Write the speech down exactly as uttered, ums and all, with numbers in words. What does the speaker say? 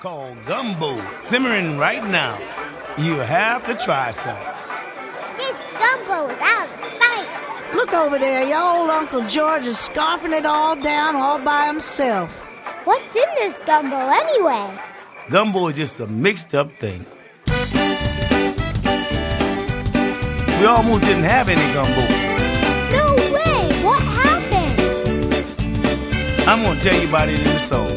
called gumbo, simmering right now. You have to try some. This gumbo is out of sight. Look over there. Your old Uncle George is scarfing it all down all by himself. What's in this gumbo anyway? Gumbo is just a mixed-up thing. We almost didn't have any gumbo. No way! What happened? I'm going to tell you about it in the song.